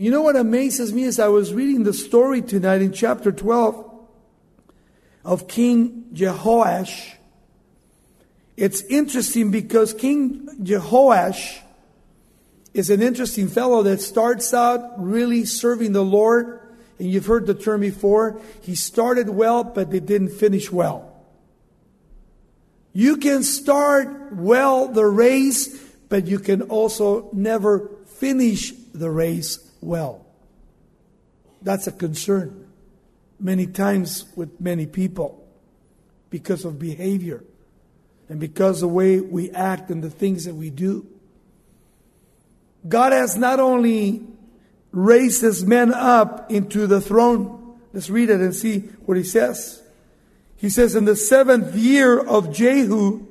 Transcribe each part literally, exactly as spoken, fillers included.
You know what amazes me is I was reading the story tonight in chapter twelve of King Jehoash. It's interesting because King Jehoash is an interesting fellow that starts out really serving the Lord. And you've heard the term before. He started well, but it didn't finish well. You can start well the race, but you can also never finish the race well. That's a concern many times with many people because of behavior and because of the way we act and the things that we do. God has not only raised his men up into the throne. Let's read it and see what he says. He says, in the seventh year of Jehu,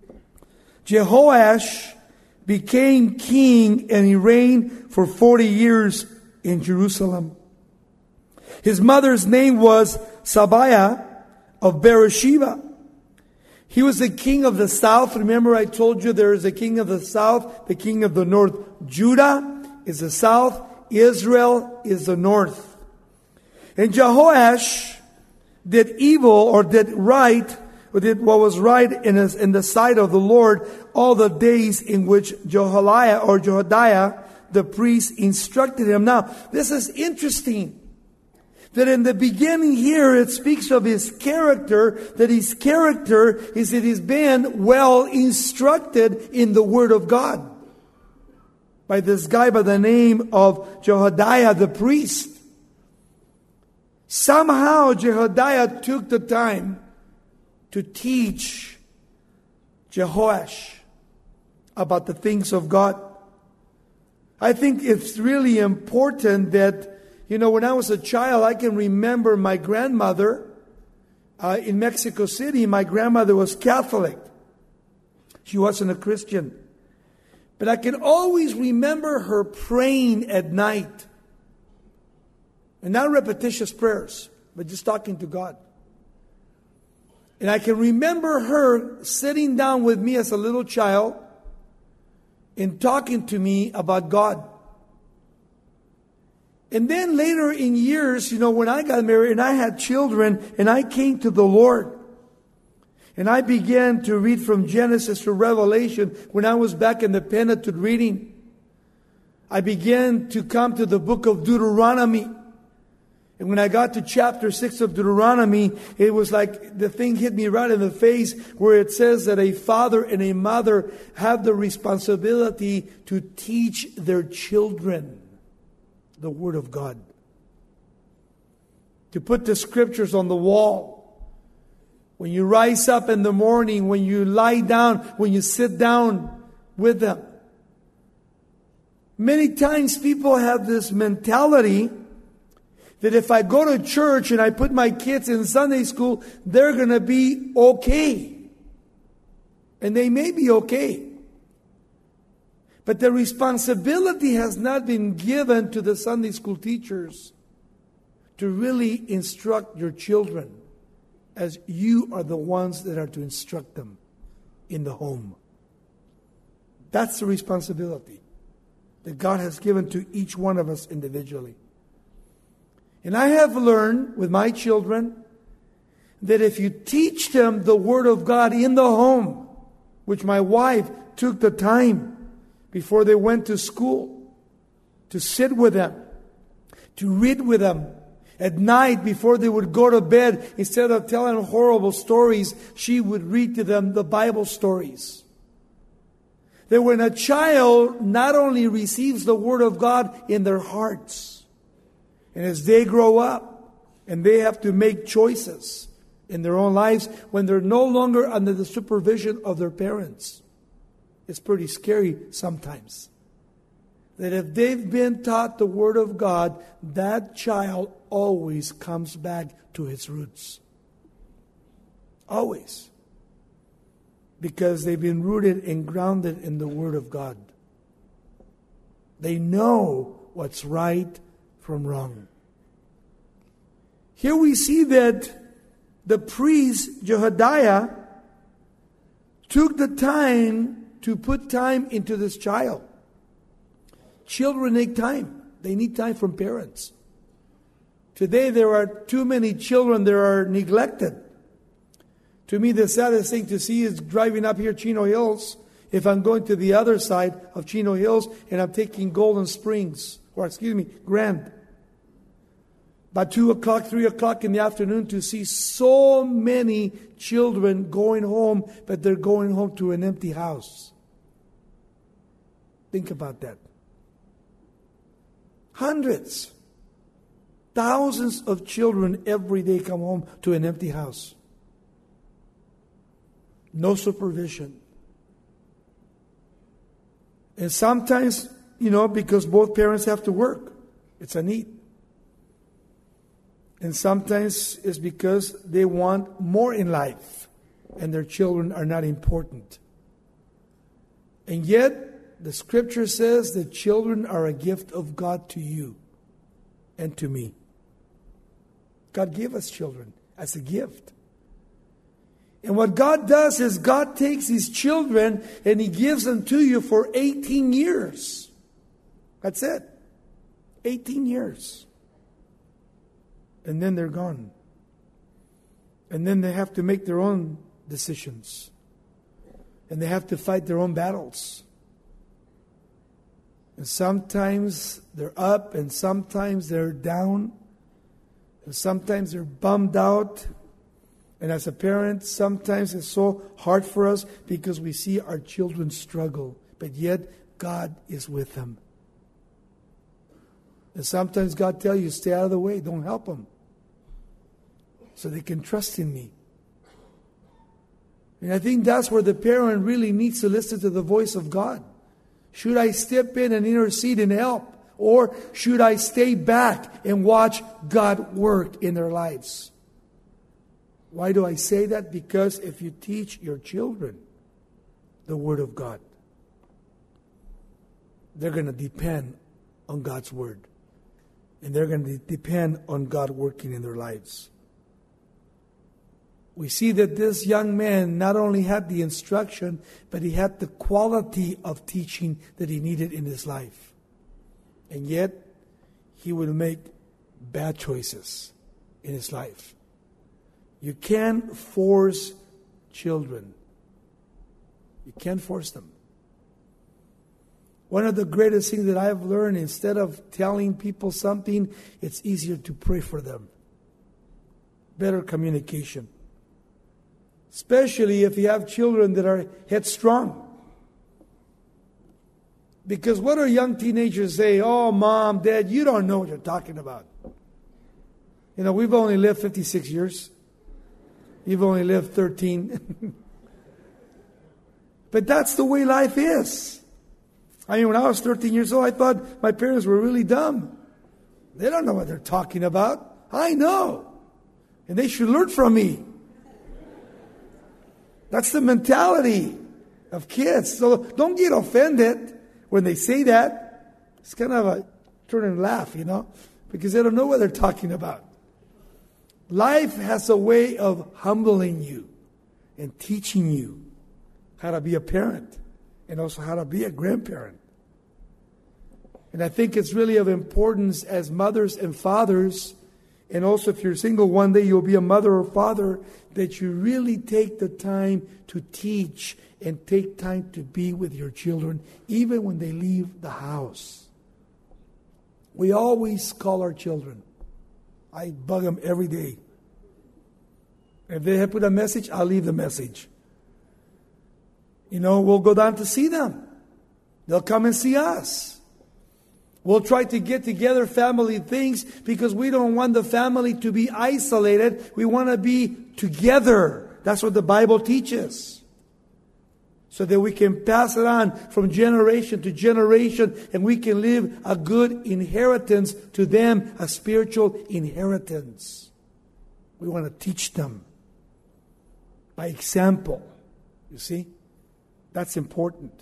Jehoash became king, and he reigned for forty years in Jerusalem. His mother's name was Sabiah of Beersheba. He was the king of the south. Remember, I told you there is a king of the south, the king of the north. Judah is the south, Israel is the north. And Jehoash did evil, or did right, or did what was right in his, in the sight of the Lord all the days in which Jehoiada or Jehoiada the priest instructed him. Now, this is interesting. That in the beginning here it speaks of his character, that his character is that he's been well instructed in the Word of God. By this guy by the name of Jehoiada the priest. Somehow Jehoiada took the time to teach Jehoash about the things of God. I think it's really important that, you know, when I was a child, I can remember my grandmother uh, in Mexico City. My grandmother was Catholic. She wasn't a Christian. But I can always remember her praying at night. And not repetitious prayers, but just talking to God. And I can remember her sitting down with me as a little child and talking to me about God. And then later in years, you know, when I got married and I had children and I came to the Lord and I began to read from Genesis to Revelation when I was back in the Pentateuch reading, I began to come to the book of Deuteronomy. And when I got to chapter six of Deuteronomy, it was like the thing hit me right in the face where it says that a father and a mother have the responsibility to teach their children the Word of God. To put the scriptures on the wall. When you rise up in the morning, when you lie down, when you sit down with them. Many times people have this mentality that if I go to church and I put my kids in Sunday school, they're going to be okay. And they may be okay. But the responsibility has not been given to the Sunday school teachers to really instruct your children, as you are the ones that are to instruct them in the home. That's the responsibility that God has given to each one of us individually. And I have learned with my children that if you teach them the Word of God in the home, which my wife took the time before they went to school to sit with them, to read with them, at night before they would go to bed, instead of telling horrible stories, she would read to them the Bible stories. That when a child not only receives the Word of God in their hearts, and as they grow up and they have to make choices in their own lives when they're no longer under the supervision of their parents, it's pretty scary sometimes. That if they've been taught the Word of God, that child always comes back to his roots. Always. Because they've been rooted and grounded in the Word of God. They know what's right from wrong. Here we see that the priest Jehoiada took the time to put time into this child. Children take time. They need time from parents. Today there are too many children that are neglected. To me, the saddest thing to see is driving up here Chino Hills. If I'm going to the other side of Chino Hills and I'm taking Golden Springs, or excuse me, Grand, by two o'clock, three o'clock in the afternoon, to see so many children going home, but they're going home to an empty house. Think about that. Hundreds, thousands of children every day come home to an empty house. No supervision. And sometimes, you know, because both parents have to work, it's a need. And sometimes it's because they want more in life and their children are not important. And yet, the scripture says that children are a gift of God to you and to me. God gave us children as a gift. And what God does is God takes His children and He gives them to you for eighteen years. That's it. eighteen years. And then they're gone. And then they have to make their own decisions. And they have to fight their own battles. And sometimes they're up and sometimes they're down. And sometimes they're bummed out. And as a parent, sometimes it's so hard for us because we see our children struggle. But yet, God is with them. And sometimes God tells you, stay out of the way, don't help them. So they can trust in me. And I think that's where the parent really needs to listen to the voice of God. Should I step in and intercede and help? Or should I stay back and watch God work in their lives? Why do I say that? Because if you teach your children the Word of God, they're going to depend on God's Word. And they're going to depend on God working in their lives. We see that this young man not only had the instruction, but he had the quality of teaching that he needed in his life. And yet, he would make bad choices in his life. You can't force children. You can't force them. One of the greatest things that I've learned, instead of telling people something, it's easier to pray for them. Better communication. Especially if you have children that are headstrong. Because what do young teenagers say? Oh, Mom, Dad, you don't know what you're talking about. You know, we've only lived fifty-six years. You've only lived thirteen. But that's the way life is. I mean, when I was thirteen years old, I thought my parents were really dumb. They don't know what they're talking about. I know. And they should learn from me. That's the mentality of kids. So don't get offended when they say that. It's kind of a turn and laugh, you know, because they don't know what they're talking about. Life has a way of humbling you and teaching you how to be a parent and also how to be a grandparent. And I think it's really of importance as mothers and fathers, and also if you're single one day you'll be a mother or father, that you really take the time to teach and take time to be with your children, even when they leave the house. We always call our children. I bug them every day. If they have put a message, I'll leave the message. You know, we'll go down to see them. They'll come and see us. We'll try to get together family things because we don't want the family to be isolated. We want to be together. That's what the Bible teaches. So that we can pass it on from generation to generation and we can live a good inheritance to them, a spiritual inheritance. We want to teach them by example. You see? That's important.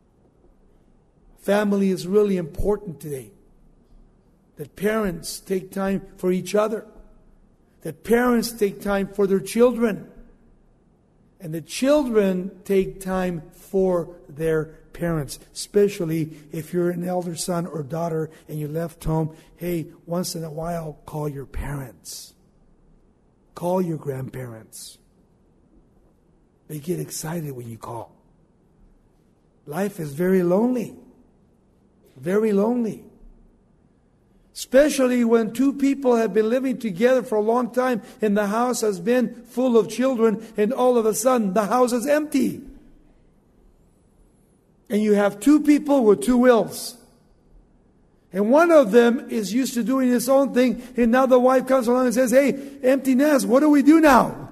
Family is really important today. That parents take time for each other. That parents take time for their children. And the children take time for their parents, especially if you're an elder son or daughter and you left home. Hey, once in a while, call your parents. Call your grandparents. They get excited when you call. Life is very lonely. Very lonely. Especially when two people have been living together for a long time and the house has been full of children and all of a sudden the house is empty. And you have two people with two wills. And one of them is used to doing his own thing, and now the wife comes along and says, hey, empty nest, what do we do now?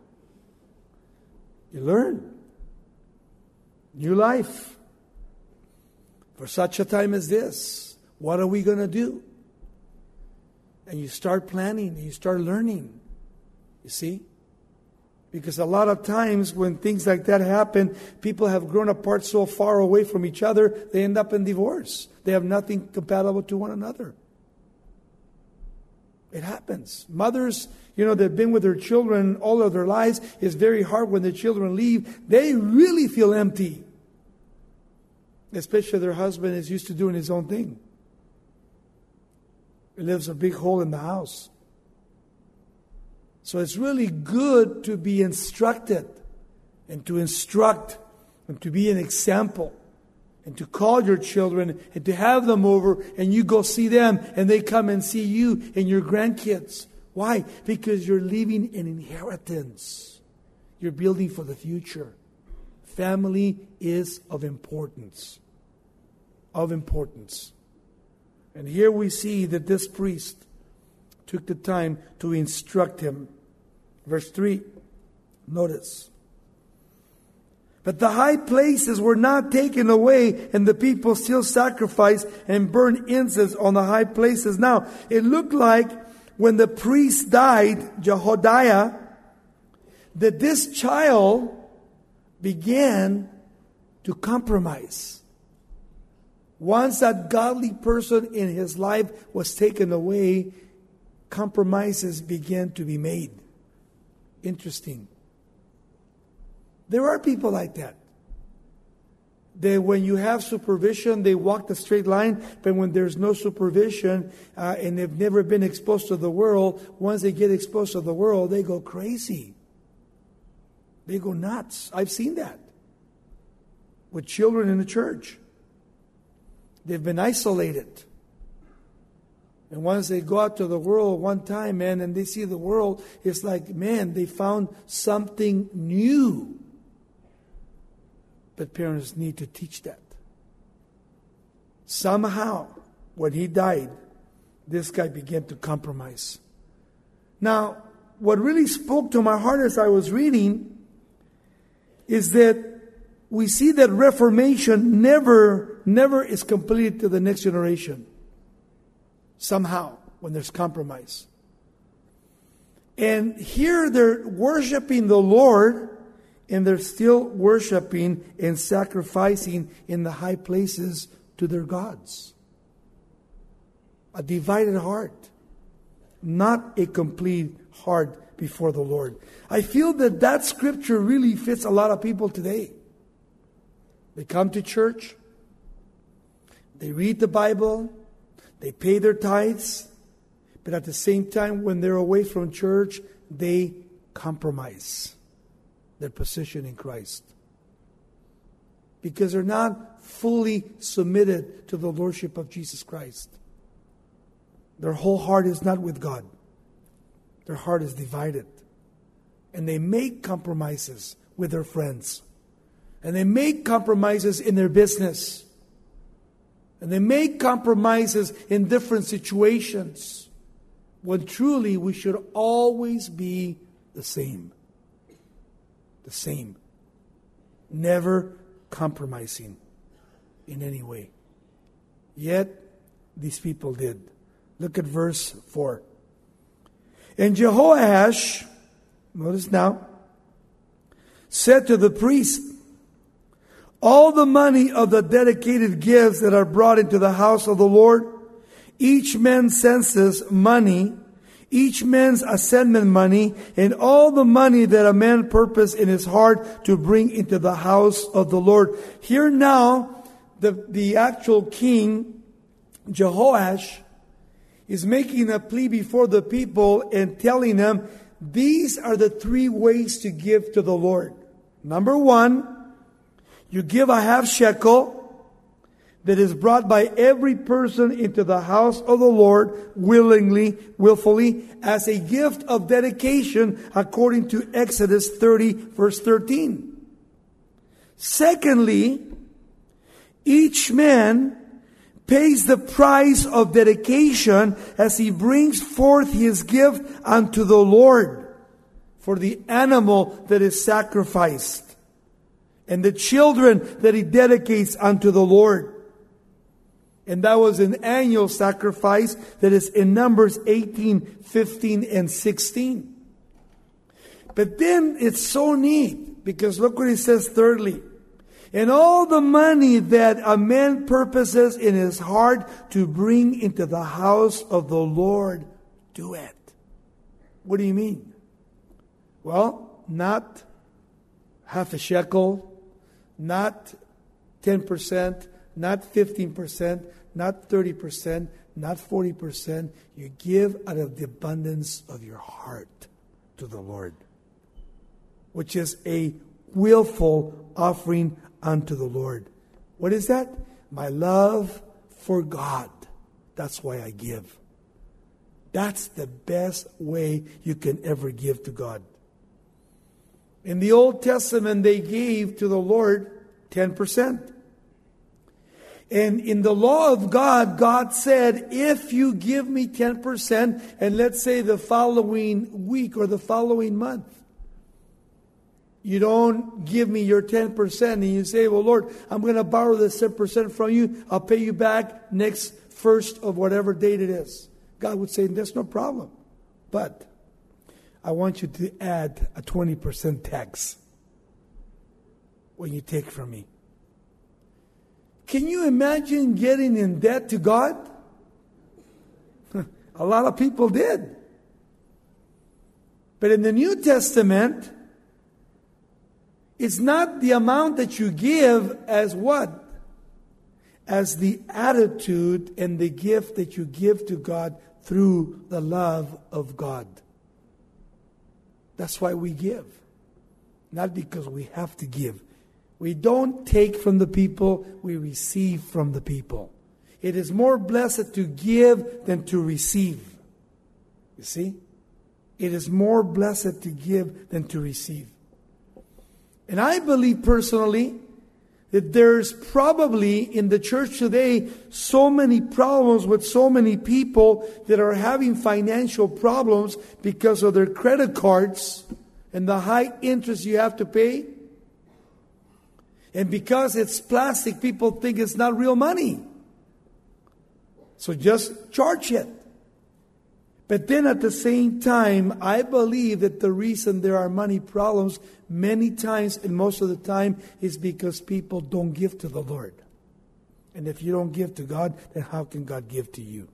You learn. New life. For such a time as this, what are we going to do? And you start planning, and you start learning. You see? Because a lot of times when things like that happen, people have grown apart so far away from each other, they end up in divorce. They have nothing compatible to one another. It happens. Mothers, you know, they've been with their children all of their lives. It's very hard when the children leave. They really feel empty. Especially their husband is used to doing his own thing. It leaves a big hole in the house. So it's really good to be instructed and to instruct and to be an example and to call your children and to have them over and you go see them and they come and see you and your grandkids. Why? Because you're leaving an inheritance. You're building for the future. Family is of importance. Of importance. And here we see that this priest took the time to instruct him. Verse three, notice. But the high places were not taken away, and the people still sacrificed and burned incense on the high places. Now, it looked like when the priest died, Jehoiada, that this child began to compromise. Once that godly person in his life was taken away, compromises began to be made. Interesting. There are people like that. They, when you have supervision, they walk the straight line. But when there's no supervision uh, and they've never been exposed to the world, once they get exposed to the world, they go crazy. They go nuts. I've seen that with children in the church. They've been isolated. And once they go out to the world one time, man, and they see the world, it's like, man, they found something new. But parents need to teach that. Somehow, when he died, this guy began to compromise. Now, what really spoke to my heart as I was reading is that we see that Reformation never, never is completed to the next generation. Somehow, when there's compromise. And here they're worshiping the Lord, and they're still worshiping and sacrificing in the high places to their gods. A divided heart. Not a complete heart before the Lord. I feel that that scripture really fits a lot of people today. They come to church. They read the Bible. They pay their tithes, but at the same time, when they're away from church, they compromise their position in Christ. Because they're not fully submitted to the Lordship of Jesus Christ. Their whole heart is not with God. Their heart is divided. And they make compromises with their friends. And they make compromises in their business. And they make compromises in different situations. When truly we should always be the same. The same. Never compromising in any way. Yet, these people did. Look at verse four. And Jehoash, notice now, said to the priest, all the money of the dedicated gifts that are brought into the house of the Lord, each man census money each man's assessment money, and all the money that a man purposed in his heart to bring into the house of the Lord. Here now, the, the actual king, Jehoash, is making a plea before the people and telling them, these are the three ways to give to the Lord. Number one, you give a half shekel that is brought by every person into the house of the Lord willingly, willfully, as a gift of dedication according to Exodus thirty, verse thirteen. Secondly, each man pays the price of dedication as he brings forth his gift unto the Lord for the animal that is sacrificed and the children that he dedicates unto the Lord. And that was an annual sacrifice that is in Numbers eighteen, fifteen, and sixteen. But then it's so neat because look what he says thirdly. And all the money that a man purposes in his heart to bring into the house of the Lord, do it. What do you mean? Well, not half a shekel, not ten percent, not fifteen percent, not thirty percent, not forty percent. You give out of the abundance of your heart to the Lord, which is a willful offering unto the Lord. What is that? My love for God. That's why I give. That's the best way you can ever give to God. In the Old Testament, they gave to the Lord ten percent. And in the law of God, God said, if you give me ten percent, and let's say the following week or the following month, you don't give me your ten percent and you say, well, Lord, I'm going to borrow this ten percent from you. I'll pay you back next first of whatever date it is. God would say, that's no problem. But I want you to add a twenty percent tax when you take from me. Can you imagine getting in debt to God? A lot of people did. But in the New Testament, it's not the amount that you give as what? As the attitude and the gift that you give to God through the love of God. That's why we give. Not because we have to give. We don't take from the people, we receive from the people. It is more blessed to give than to receive. You see? It is more blessed to give than to receive. And I believe personally that there's probably in the church today so many problems with so many people that are having financial problems because of their credit cards and the high interest you have to pay. And because it's plastic, people think it's not real money. So just charge it. But then at the same time, I believe that the reason there are money problems many times and most of the time is because people don't give to the Lord. And if you don't give to God, then how can God give to you?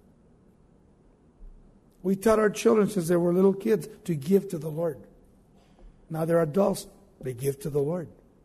We taught our children since they were little kids to give to the Lord. Now they're adults, they give to the Lord.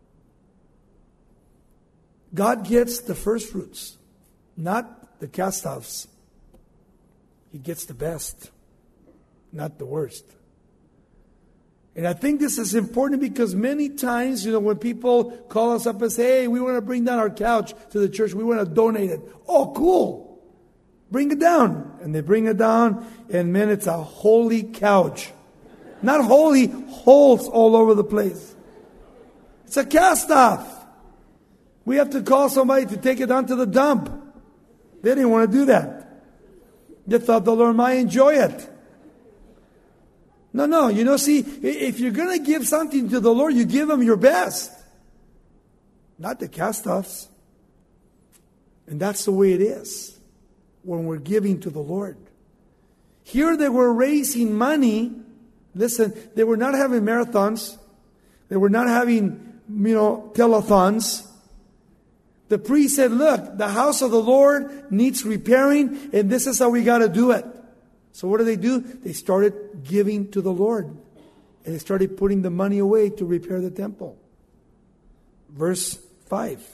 God gets the first fruits, not the cast-offs. He gets the best, not the worst. And I think this is important because many times, you know, when people call us up and say, hey, we want to bring down our couch to the church, we want to donate it. Oh, cool. Bring it down. And they bring it down, and man, it's a holy couch. Not holy, holes all over the place. It's a cast-off. We have to call somebody to take it down to the dump. They didn't want to do that. They thought the Lord might enjoy it. No, no. You know, see, if you're going to give something to the Lord, you give Him your best. Not the cast-offs. And that's the way it is when we're giving to the Lord. Here they were raising money. Listen, they were not having marathons. They were not having, you know, telethons. The priest said, look, the house of the Lord needs repairing, and this is how we got to do it. So what did they do? They started giving to the Lord. And they started putting the money away to repair the temple. Verse five.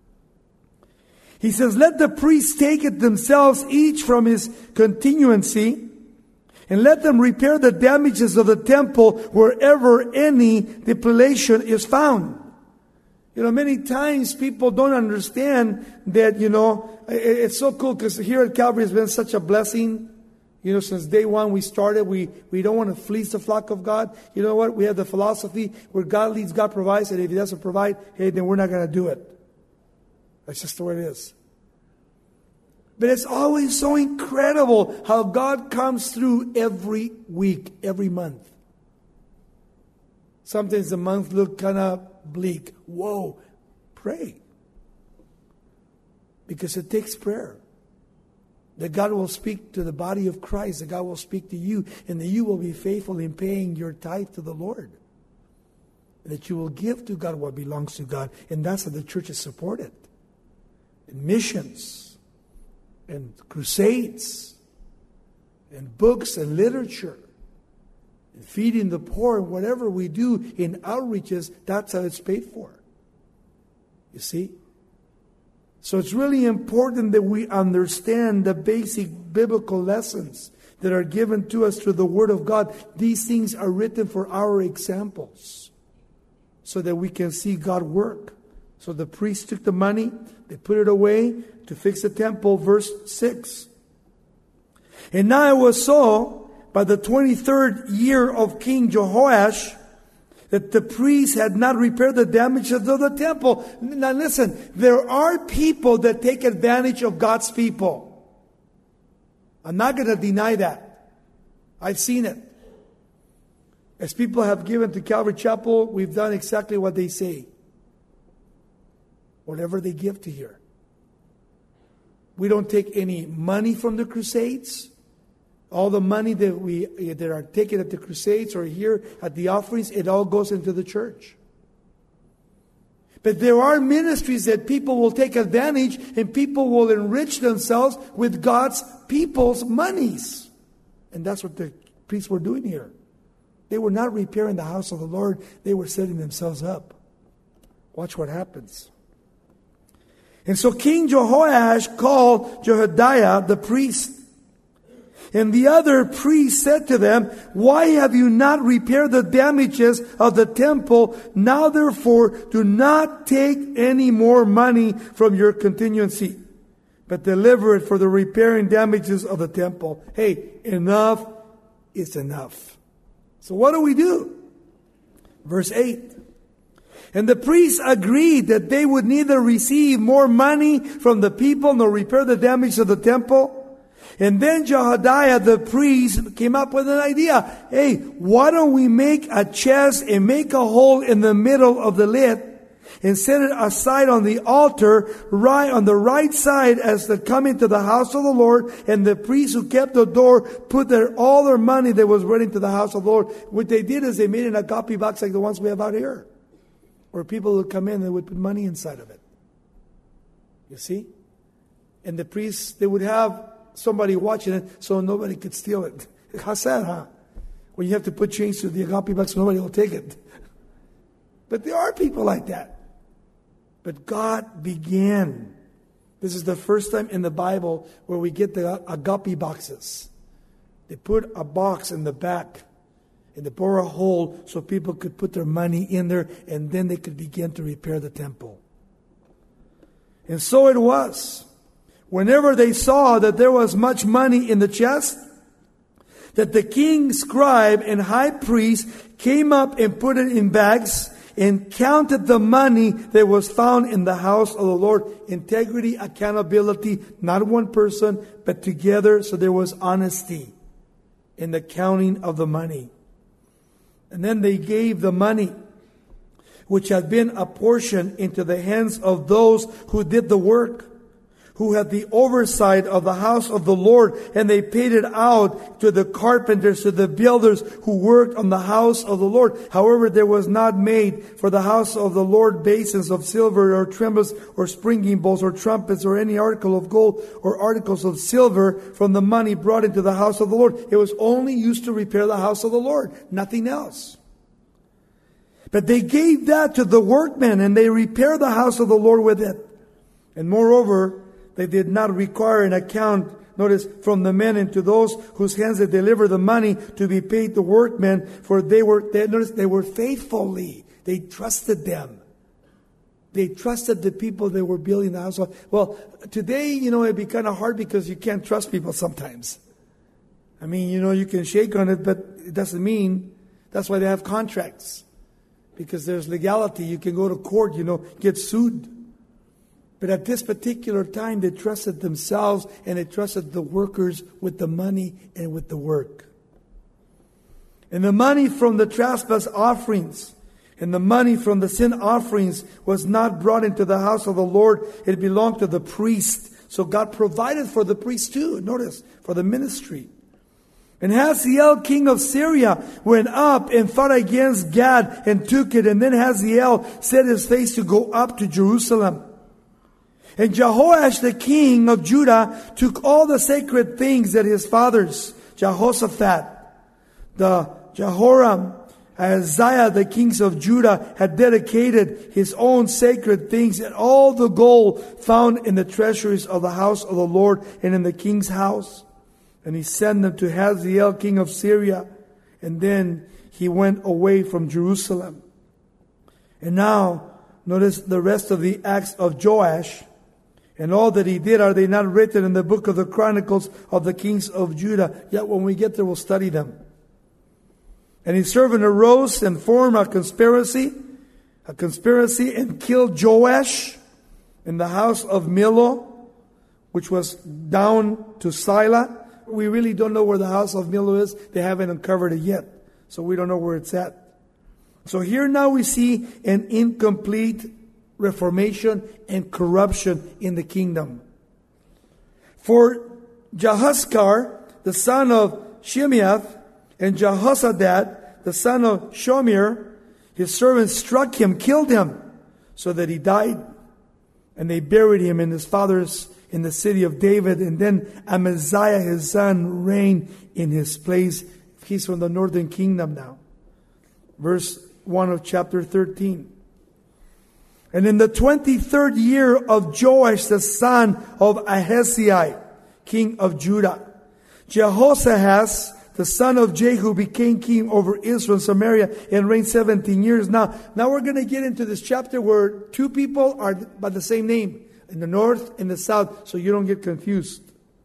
He says, let the priests take it themselves, each from his continuancy, and let them repair the damages of the temple wherever any depilation is found. You know, many times people don't understand that, you know, it's so cool because here at Calvary has been such a blessing. You know, since day one we started, we, we don't want to fleece the flock of God. You know what? We have the philosophy where God leads, God provides, and if He doesn't provide, hey, then we're not going to do it. That's just the way it is. But it's always so incredible how God comes through every week, every month. Sometimes the month look kind of bleak. Whoa, pray. Because it takes prayer. That God will speak to the body of Christ. That God will speak to you. And that you will be faithful in paying your tithe to the Lord. And that you will give to God what belongs to God. And that's how the church is supported. In missions. And crusades. And books and literature. And feeding the poor. And whatever we do in outreaches, that's how it's paid for. You see? So it's really important that we understand the basic biblical lessons that are given to us through the Word of God. These things are written for our examples so that we can see God work. So the priests took the money, they put it away to fix the temple. Verse six. And now it was so, by the twenty-third year of King Jehoash, that the priests had not repaired the damages of the temple. Now listen, there are people that take advantage of God's people. I'm not going to deny that. I've seen it. As people have given to Calvary Chapel, we've done exactly what they say. Whatever they give to here. We don't take any money from the crusades. All the money that we that are taken at the crusades or here at the offerings, it all goes into the church. But there are ministries that people will take advantage and people will enrich themselves with God's people's monies. And that's what the priests were doing here. They were not repairing the house of the Lord. They were setting themselves up. Watch what happens. And so King Jehoash called Jehoiada the priest. And the other priest said to them, why have you not repaired the damages of the temple? Now therefore do not take any more money from your contingency, but deliver it for the repairing damages of the temple. Hey, enough is enough. So what do we do? Verse eight. And the priests agreed that they would neither receive more money from the people nor repair the damage of the temple. And then Jehoiada the priest came up with an idea. Hey, why don't we make a chest and make a hole in the middle of the lid and set it aside on the altar, right on the right side as they come into the house of the Lord. And the priests who kept the door put their all their money that was running to the house of the Lord. What they did is they made an agape box like the ones we have out here, where people would come in and they would put money inside of it. You see? And the priests, they would have somebody watching it so nobody could steal it. How sad, huh? When you have to put change to the agape box, nobody will take it. But there are people like that. But God began. This is the first time in the Bible where we get the agape boxes. They put a box in the back and they bore a hole so people could put their money in there and then they could begin to repair the temple. And so it was. Whenever they saw that there was much money in the chest, that the king's scribe and high priest came up and put it in bags and counted the money that was found in the house of the Lord. Integrity, accountability, not one person, but together, so there was honesty in the counting of the money. And then they gave the money, which had been apportioned, into the hands of those who did the work, who had the oversight of the house of the Lord, and they paid it out to the carpenters, to the builders who worked on the house of the Lord. However, there was not made for the house of the Lord basins of silver or trembles or springing bowls or trumpets or any article of gold or articles of silver from the money brought into the house of the Lord. It was only used to repair the house of the Lord, nothing else. But they gave that to the workmen, and they repaired the house of the Lord with it. And moreover, they did not require an account, notice, from the men and to those whose hands they delivered the money to be paid the workmen, for they were, they, notice, they were faithfully. They trusted them. They trusted the people they were building the house. Well, today, you know, it'd be kind of hard because you can't trust people sometimes. I mean, you know, you can shake on it, but it doesn't mean, that's why they have contracts. Because there's legality. You can go to court, you know, get sued. But at this particular time, they trusted themselves and they trusted the workers with the money and with the work. And the money from the trespass offerings and the money from the sin offerings was not brought into the house of the Lord. It belonged to the priest. So God provided for the priest too. Notice, for the ministry. And Hazael, king of Syria, went up and fought against Gad and took it. And then Hazael set his face to go up to Jerusalem. And Jehoash, the king of Judah, took all the sacred things that his fathers, Jehoshaphat, the Jehoram, Isaiah, the kings of Judah, had dedicated his own sacred things, and all the gold found in the treasuries of the house of the Lord and in the king's house. And he sent them to Hazael, king of Syria. And then he went away from Jerusalem. And now, notice the rest of the acts of Joash. And all that he did, are they not written in the book of the Chronicles of the kings of Judah? Yet when we get there, we'll study them. And his servant arose and formed a conspiracy, a conspiracy, and killed Joash in the house of Millo, which was down to Sila. We really don't know where the house of Millo is. They haven't uncovered it yet. So we don't know where it's at. So here now we see an incomplete reformation and corruption in the kingdom. For Jehoshaphat, the son of Shimeath, and Jehozadak, the son of Shomer, his servants struck him, killed him, so that he died. And they buried him in his father's, in the city of David. And then Amaziah, his son, reigned in his place. He's from the northern kingdom now. Verse one of chapter thirteen. And in the twenty-third year of Joash, the son of Ahaziah, king of Judah, Jehoshaphat, the son of Jehu, became king over Israel and Samaria and reigned seventeen years. Now, now we're going to get into this chapter where two people are by the same name, in the north and the south, so you don't get confused.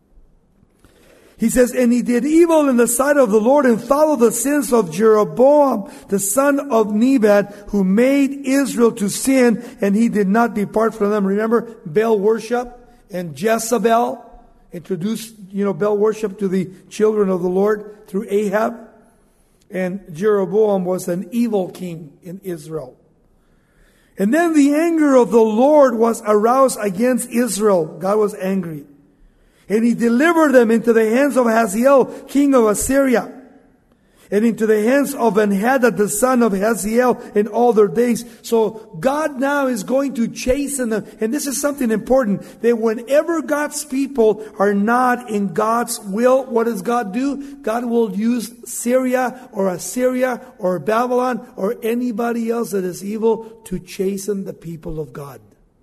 He says, and he did evil in the sight of the Lord and followed the sins of Jeroboam, the son of Nebat, who made Israel to sin, and he did not depart from them. Remember Baal worship, and Jezebel introduced, you know, Baal worship to the children of the Lord through Ahab. And Jeroboam was an evil king in Israel. And then the anger of the Lord was aroused against Israel. God was angry. And he delivered them into the hands of Hazael, king of Assyria, and into the hands of Ben-Hadad, the son of Hazael, in all their days. So God now is going to chasten them. And this is something important, that whenever God's people are not in God's will, what does God do? God will use Syria or Assyria or Babylon or anybody else that is evil to chasten the people of God.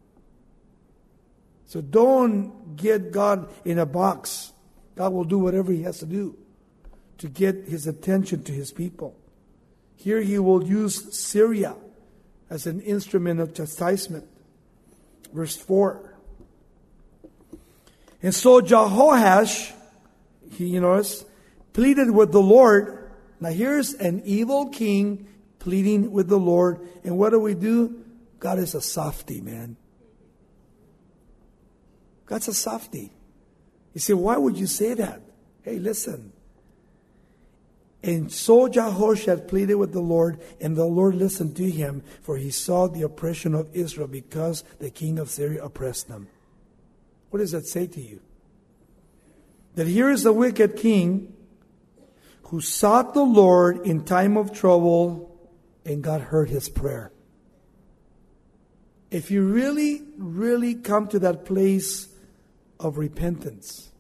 So don't get God in a box. God will do whatever He has to do to get His attention to His people. Here He will use Syria as an instrument of chastisement. Verse four. And so Jehoash, he, you know, pleaded with the Lord. Now here's an evil king pleading with the Lord. And what do we do? God is a softy, man. God's a softy. You say, why would you say that? Hey, listen. And so Jehoshaphat pleaded with the Lord, and the Lord listened to him, for he saw the oppression of Israel because the king of Syria oppressed them. What does that say to you? That here is the wicked king who sought the Lord in time of trouble, and God heard his prayer. If you really, really come to that place of repentance,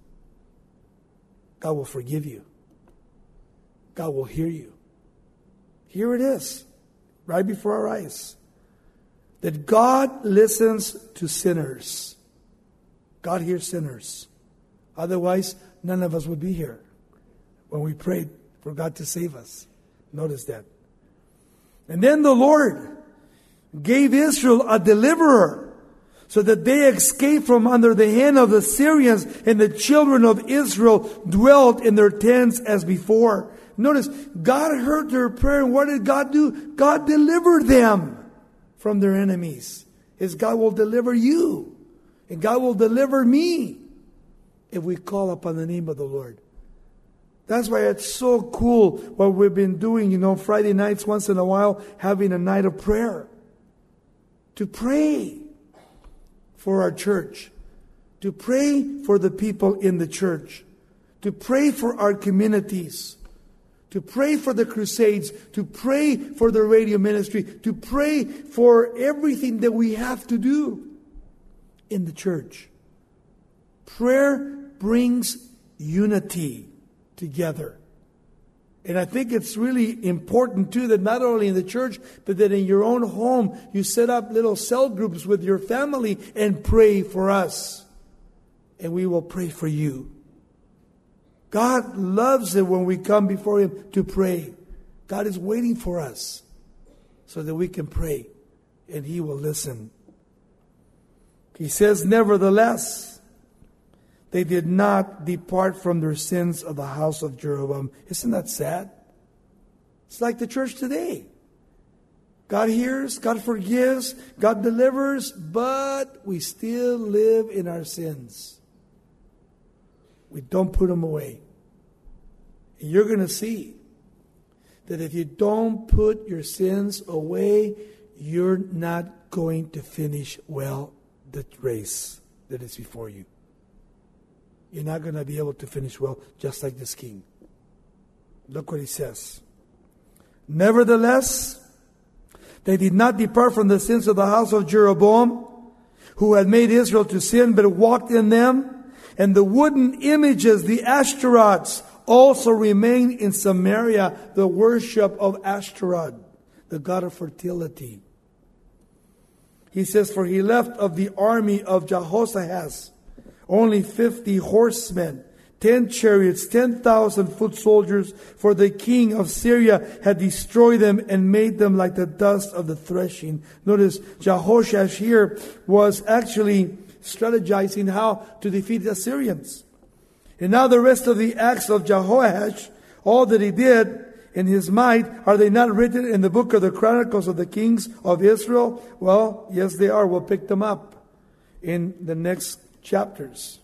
God will forgive you. God will hear you. Here it is, right before our eyes. That God listens to sinners. God hears sinners. Otherwise, none of us would be here when we prayed for God to save us. Notice that. And then the Lord gave Israel a deliverer so that they escaped from under the hand of the Syrians, and the children of Israel dwelt in their tents as before. Notice, God heard their prayer, and what did God do? God delivered them from their enemies. His God will deliver you, and God will deliver me if we call upon the name of the Lord. That's why it's so cool what we've been doing, you know, Friday nights once in a while, having a night of prayer. To pray for our church. To pray for the people in the church. To pray for our communities. To pray for the crusades. To pray for the radio ministry. To pray for everything that we have to do in the church. Prayer brings unity together. And I think it's really important too that not only in the church, but that in your own home, you set up little cell groups with your family and pray for us. And we will pray for you. God loves it when we come before Him to pray. God is waiting for us so that we can pray and He will listen. He says, nevertheless, they did not depart from their sins of the house of Jeroboam. Isn't that sad? It's like the church today. God hears, God forgives, God delivers, but we still live in our sins. We don't put them away. And you're going to see that if you don't put your sins away, you're not going to finish well the race that is before you. You're not going to be able to finish well, just like this king. Look what he says. Nevertheless, they did not depart from the sins of the house of Jeroboam, who had made Israel to sin, but walked in them. And the wooden images, the Ashtaroths, also remained in Samaria, the worship of Ashtaroth, the god of fertility. He says, for he left of the army of Jehoshaphat only fifty horsemen, ten chariots, ten thousand foot soldiers, for the king of Syria had destroyed them and made them like the dust of the threshing. Notice, Jehoshaphat here was actually strategizing how to defeat the Assyrians. And now the rest of the acts of Jehoash, all that he did in his might, are they not written in the book of the Chronicles of the Kings of Israel? Well, yes, they are. We'll pick them up in the next chapters.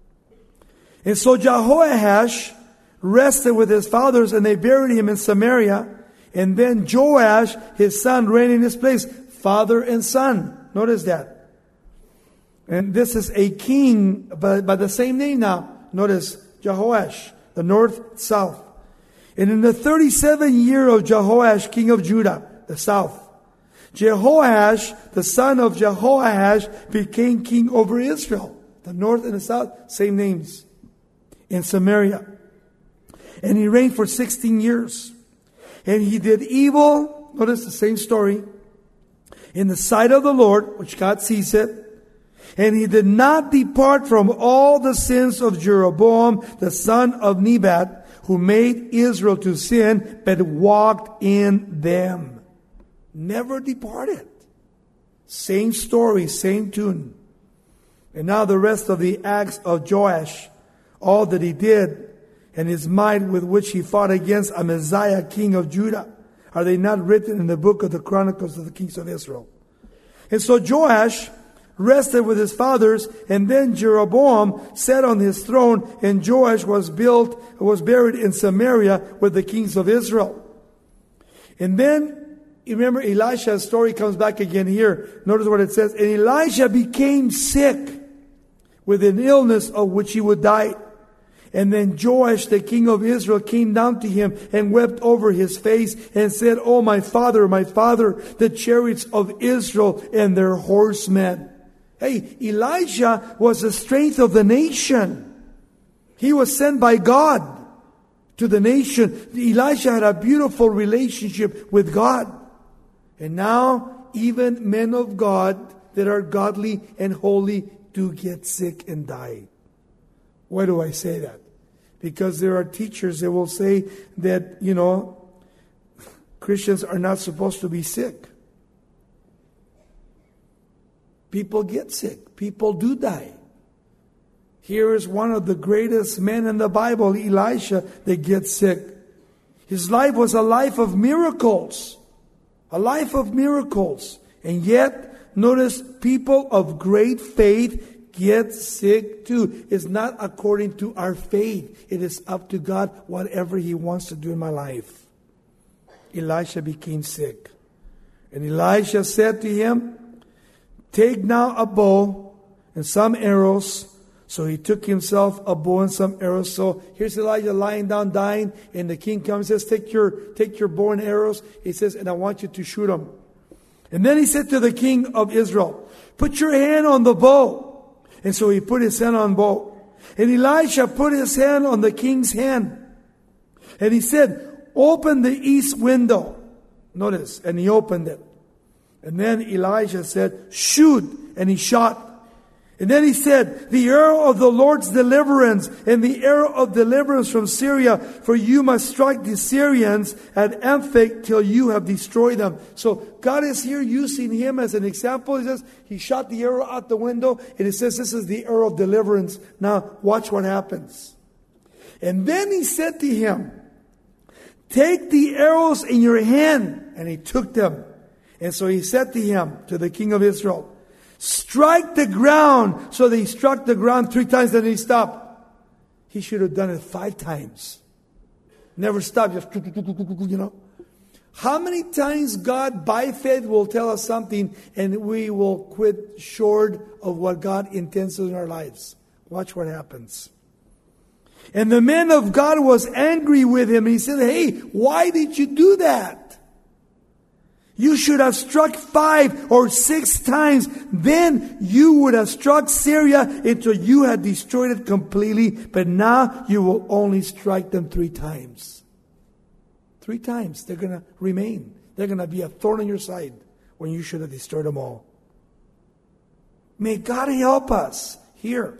And so Jehoash rested with his fathers, and they buried him in Samaria. And then Joash, his son, reigned in his place. Father and son. Notice that. And this is a king by, by the same name now. Notice Jehoash, the north, south. And in the thirty-seventh year of Jehoash, king of Judah, the south, Jehoash, the son of Jehoash, became king over Israel. The north and the south, same names. In Samaria. And he reigned for sixteen years. And he did evil, notice the same story, in the sight of the Lord, which God sees it. And he did not depart from all the sins of Jeroboam, the son of Nebat, who made Israel to sin, but walked in them. Never departed. Same story, same tune. And now the rest of the acts of Joash, all that he did, and his might with which he fought against Amaziah, king of Judah, are they not written in the book of the Chronicles of the Kings of Israel? And so Joash rested with his fathers, and then Jeroboam sat on his throne, and Joash was built, was buried in Samaria with the kings of Israel. And then, you remember Elisha's story comes back again here. Notice what it says. And Elisha became sick with an illness of which he would die. And then Joash, the king of Israel, came down to him and wept over his face and said, "Oh, my father, my father, the chariots of Israel and their horsemen." Hey, Elijah was the strength of the nation. He was sent by God to the nation. Elijah had a beautiful relationship with God. And now, even men of God that are godly and holy do get sick and die. Why do I say that? Because there are teachers that will say that, you know, Christians are not supposed to be sick. People get sick. People do die. Here is one of the greatest men in the Bible, Elisha, that gets sick. His life was a life of miracles. A life of miracles. And yet, notice, people of great faith get sick too. It's not according to our faith. It is up to God, whatever He wants to do in my life. Elisha became sick. And Elisha said to him, "Take now a bow and some arrows." So he took himself a bow and some arrows. So here's Elijah lying down, dying. And the king comes and says, take your, take your bow and arrows. He says, "And I want you to shoot them." And then he said to the king of Israel, "Put your hand on the bow." And so he put his hand on the bow. And Elisha put his hand on the king's hand. And he said, "Open the east window." Notice, and he opened it. And then Elijah said, "Shoot." And he shot. And then he said, "The arrow of the Lord's deliverance and the arrow of deliverance from Syria, for you must strike the Syrians at Aphek till you have destroyed them." So God is here using him as an example. He says, he shot the arrow out the window, and it says this is the arrow of deliverance. Now watch what happens. And then he said to him, "Take the arrows in your hand." And he took them. And so he said to him, to the king of Israel, "Strike the ground." So they struck the ground three times, then he stopped. He should have done it five times. Never stop, just, you know. How many times God by faith will tell us something and we will quit short of what God intends in our lives? Watch what happens. And the man of God was angry with him. He said, "Hey, why did you do that? You should have struck five or six times. Then you would have struck Syria until you had destroyed it completely. But now you will only strike them three times." Three times. They're going to remain. They're going to be a thorn in your side when you should have destroyed them all. May God help us here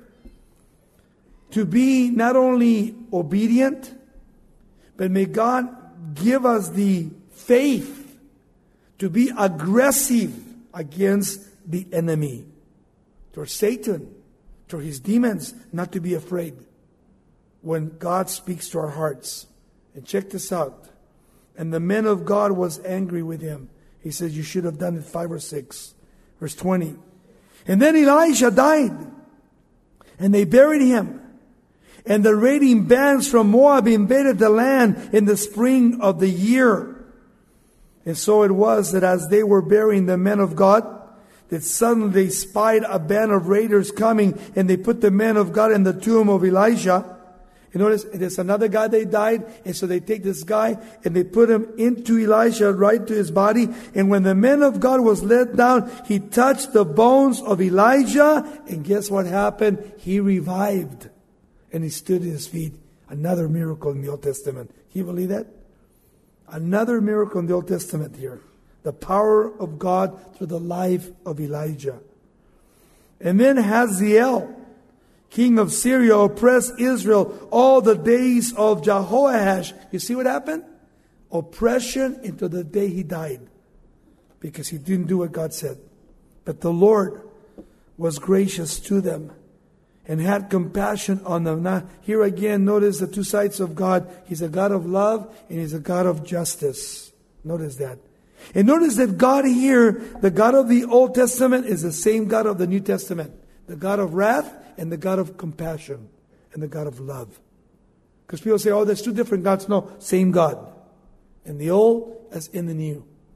to be not only obedient, but may God give us the faith to be aggressive against the enemy, towards Satan, towards his demons, not to be afraid when God speaks to our hearts. And check this out. And the man of God was angry with him. He says, "You should have done it five or six." Verse twenty. And then Elisha died, and they buried him. And the raiding bands from Moab invaded the land in the spring of the year. And so it was that as they were burying the men of God, that suddenly they spied a band of raiders coming, and they put the men of God in the tomb of Elijah. You notice, there's another guy that died, and so they take this guy, and they put him into Elijah, right to his body. And when the man of God was let down, he touched the bones of Elijah, and guess what happened? He revived, and he stood at his feet. Another miracle in the Old Testament. Can you believe that? Another miracle in the Old Testament here. The power of God through the life of Elijah. And then Hazael, king of Syria, oppressed Israel all the days of Jehoash. You see what happened? Oppression until the day he died. Because he didn't do what God said. But the Lord was gracious to them and had compassion on them. Now, here again, notice the two sides of God. He's a God of love and He's a God of justice. Notice that. And notice that God here, the God of the Old Testament, is the same God of the New Testament. The God of wrath and the God of compassion and the God of love. Because people say, oh, there's two different gods. No, same God. In the Old as in the New.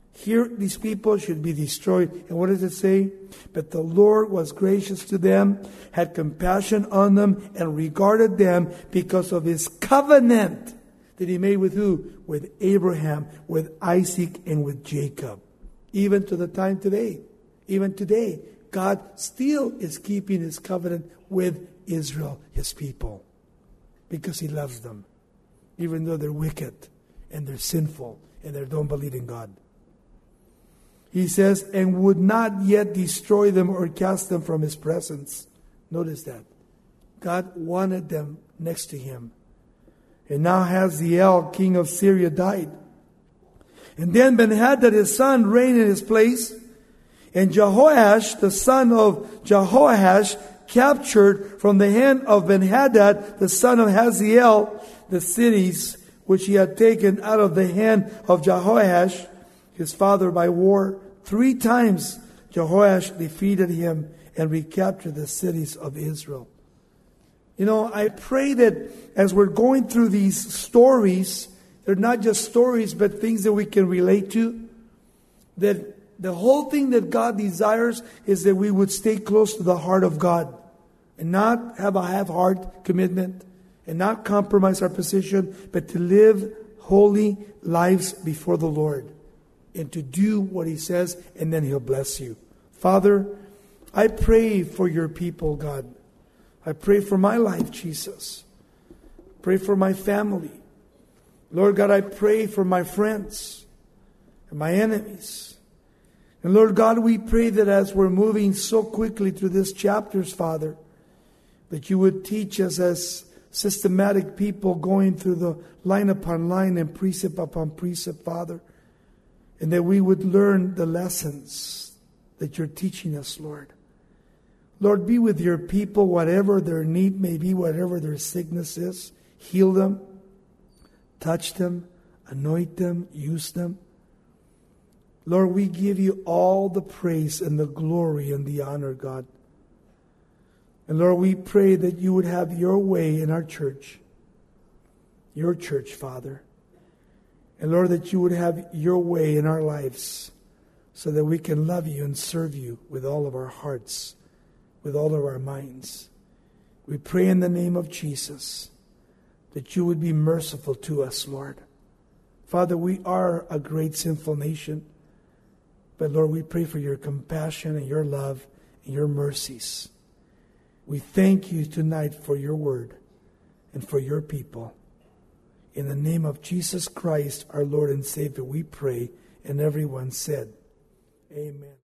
Here, these people should be destroyed. And what does it say? But the Lord was gracious to them, had compassion on them, and regarded them because of his covenant that he made with who? With Abraham, with Isaac, and with Jacob. Even to the time today. Even today, God still is keeping his covenant with Israel, his people. Because he loves them. Even though they're wicked, and they're sinful, and they don't believe in God. He says, and would not yet destroy them or cast them from his presence. Notice that. God wanted them next to him. And now Hazael, king of Syria, died. And then Ben-Hadad, his son, reigned in his place. And Jehoash, the son of Jehoash, captured from the hand of Ben-Hadad, the son of Hazael, the cities which he had taken out of the hand of Jehoash, his father, by war. Three times Jehoash defeated him and recaptured the cities of Israel. You know, I pray that as we're going through these stories, they're not just stories, but things that we can relate to. That the whole thing that God desires is that we would stay close to the heart of God and not have a half-heart commitment and not compromise our position, but to live holy lives before the Lord. And to do what he says, and then he'll bless you. Father, I pray for your people, God. I pray for my life, Jesus. Pray for my family. Lord God, I pray for my friends and my enemies. And Lord God, we pray that as we're moving so quickly through these chapters, Father, that you would teach us as systematic people going through the line upon line and precept upon precept, Father. And that we would learn the lessons that you're teaching us, Lord. Lord, be with your people, whatever their need may be, whatever their sickness is. Heal them, touch them, anoint them, use them. Lord, we give you all the praise and the glory and the honor, God. And Lord, we pray that you would have your way in our church. Your church, Father. And Lord, that you would have your way in our lives so that we can love you and serve you with all of our hearts, with all of our minds. We pray in the name of Jesus that you would be merciful to us, Lord. Father, we are a great sinful nation. But Lord, we pray for your compassion and your love and your mercies. We thank you tonight for your word and for your people. In the name of Jesus Christ, our Lord and Savior, we pray. And everyone said, amen.